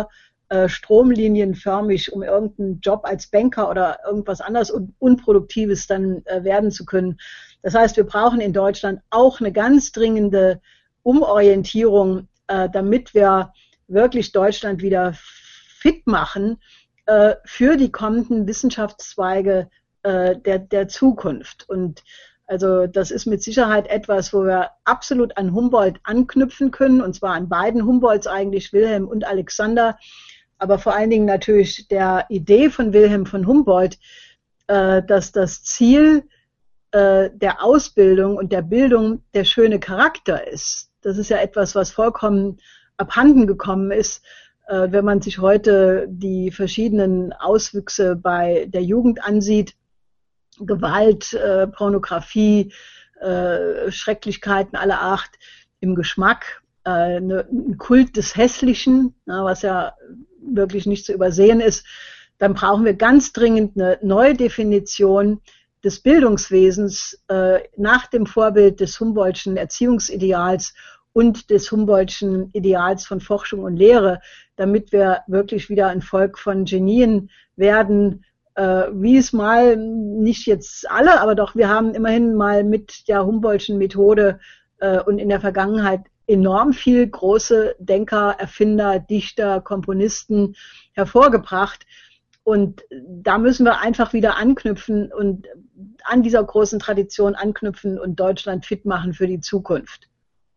stromlinienförmig, um irgendeinen Job als Banker oder irgendwas anderes Unproduktives dann werden zu können. Das heißt, wir brauchen in Deutschland auch eine ganz dringende Umorientierung, damit wir wirklich Deutschland wieder fit machen für die kommenden Wissenschaftszweige der Zukunft. Und also das ist mit Sicherheit etwas, wo wir absolut an Humboldt anknüpfen können, und zwar an beiden Humboldts eigentlich, Wilhelm und Alexander, aber vor allen Dingen natürlich der Idee von Wilhelm von Humboldt, dass das Ziel der Ausbildung und der Bildung der schöne Charakter ist. Das ist ja etwas, was vollkommen abhanden gekommen ist, wenn man sich heute die verschiedenen Auswüchse bei der Jugend ansieht. Gewalt, Pornografie, Schrecklichkeiten aller Art im Geschmack, ein Kult des Hässlichen, was ja wirklich nicht zu übersehen ist, dann brauchen wir ganz dringend eine neue Definition des Bildungswesens nach dem Vorbild des Humboldtschen Erziehungsideals und des Humboldtschen Ideals von Forschung und Lehre, damit wir wirklich wieder ein Volk von Genien werden, wie es mal, nicht jetzt alle, aber doch, wir haben immerhin mal mit der Humboldtschen Methode und in der Vergangenheit enorm viel große Denker, Erfinder, Dichter, Komponisten hervorgebracht. Und da müssen wir einfach wieder anknüpfen und an dieser großen Tradition anknüpfen und Deutschland fit machen für die Zukunft.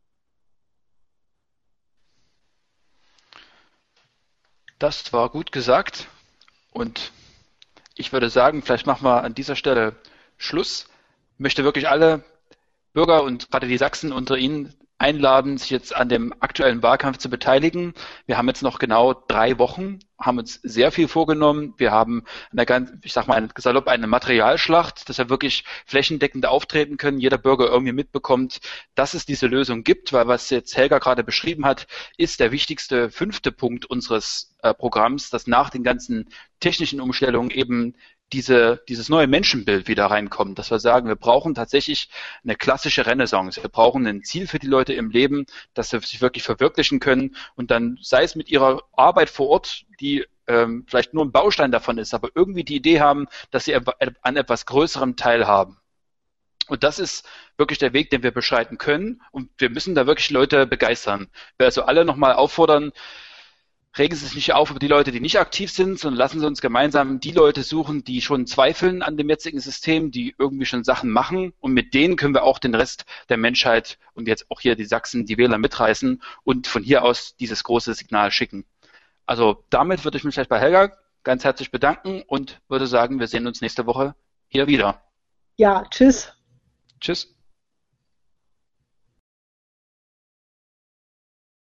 Das war gut gesagt und ich würde sagen, vielleicht machen wir an dieser Stelle Schluss. Ich möchte wirklich alle Bürger und gerade die Sachsen unter Ihnen einladen, sich jetzt an dem aktuellen Wahlkampf zu beteiligen. Wir haben jetzt noch genau 3 Wochen, haben uns sehr viel vorgenommen. Wir haben salopp eine Materialschlacht, dass wir wirklich flächendeckend auftreten können, jeder Bürger irgendwie mitbekommt, dass es diese Lösung gibt, weil was jetzt Helga gerade beschrieben hat, ist der wichtigste 5. Punkt unseres Programms, dass nach den ganzen technischen Umstellungen eben dieses neue Menschenbild wieder reinkommt, dass wir sagen, wir brauchen tatsächlich eine klassische Renaissance. Wir brauchen ein Ziel für die Leute im Leben, dass sie sich wirklich verwirklichen können und dann, sei es mit ihrer Arbeit vor Ort, die vielleicht nur ein Baustein davon ist, aber irgendwie die Idee haben, dass sie an etwas Größerem teilhaben. Und das ist wirklich der Weg, den wir beschreiten können und wir müssen da wirklich Leute begeistern. Ich will also alle nochmal auffordern, regen Sie sich nicht auf über die Leute, die nicht aktiv sind, sondern lassen Sie uns gemeinsam die Leute suchen, die schon zweifeln an dem jetzigen System, die irgendwie schon Sachen machen. Und mit denen können wir auch den Rest der Menschheit und jetzt auch hier die Sachsen, die Wähler mitreißen und von hier aus dieses große Signal schicken. Also damit würde ich mich gleich bei Helga ganz herzlich bedanken und würde sagen, wir sehen uns nächste Woche hier wieder. Ja, tschüss. Tschüss.